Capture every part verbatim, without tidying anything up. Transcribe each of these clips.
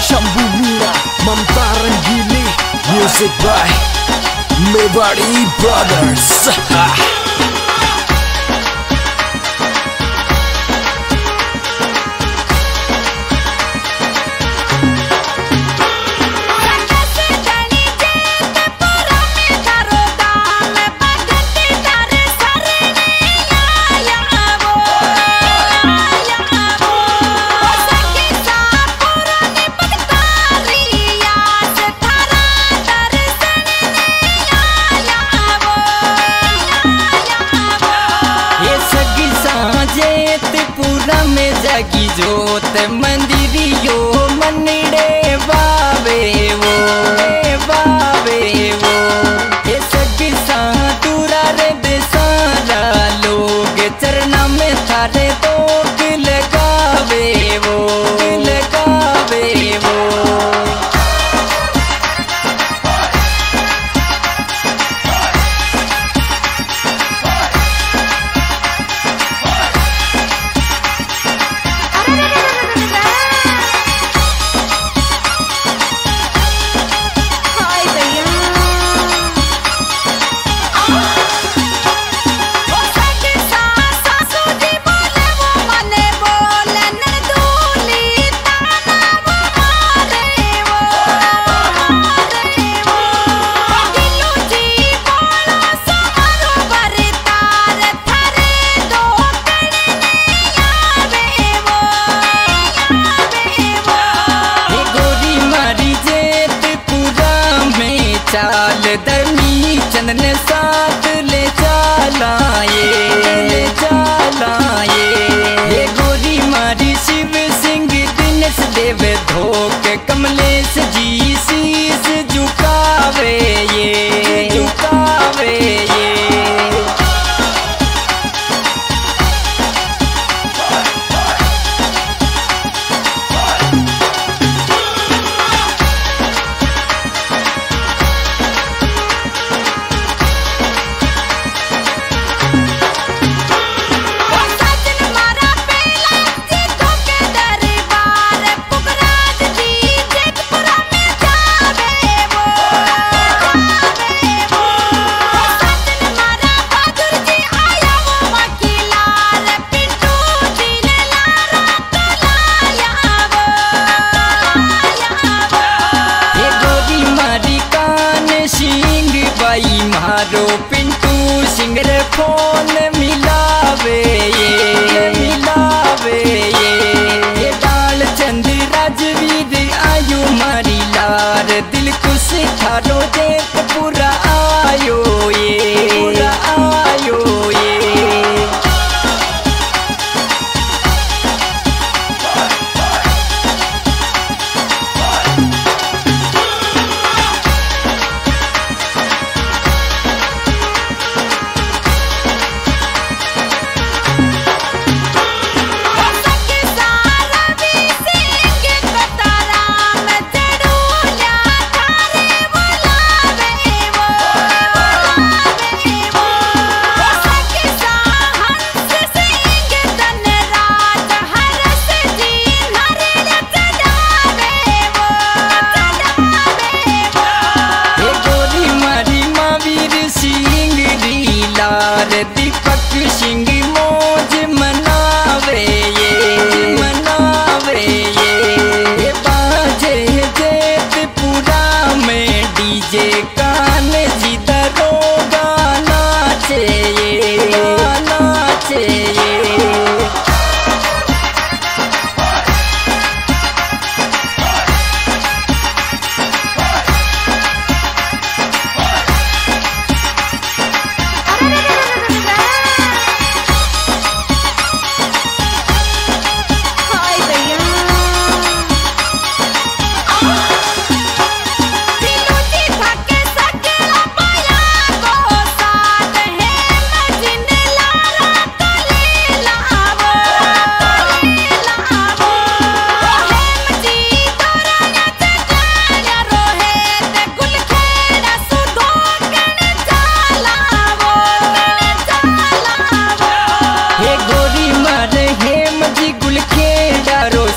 Shambhu Meena Mamta Rangeeli music by Mewari brothers. जगी जोत मंदिरियो मनड़े बावे वो बावे वो ये सगी सातुरा रे बेसारा लोग चरना में थारे तो लगावे वो लगावे वो। चाल धर्मी चंदन साथ ले चालाए ले चालाए ये गोरी मारी शिव सिंह दिनेश देव धोक कमलेश जी शीस झुकावे ये झुकावे ये। मारो पिंटू सिंह रे फोन मिलावे ये मिलावे ये ये डाल चंद राजवीर आयु मारी लार दिल खुश थारो देख पूरा आयो ये पूरा आयो ये। तारा में चढ़ूल्या थारे बुलावे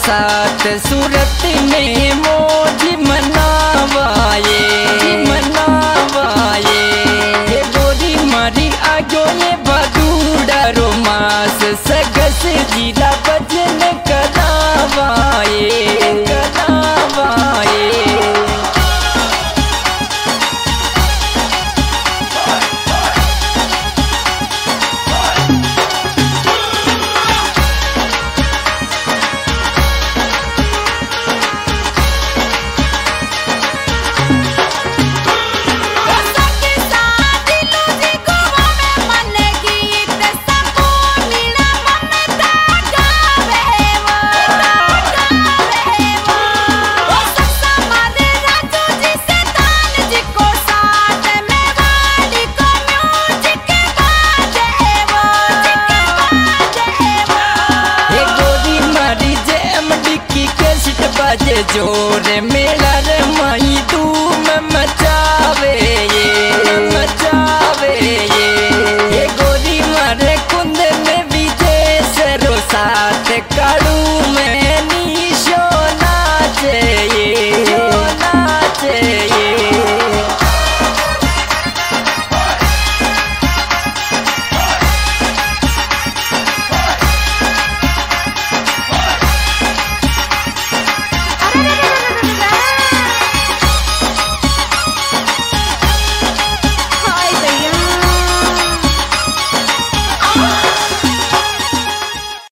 साथ सूरत में मौज मनावाए मनावाए हे गोरी मारी आगो ये बदूड़ा रोमास सगस जिला भजन करावाए करावाए जो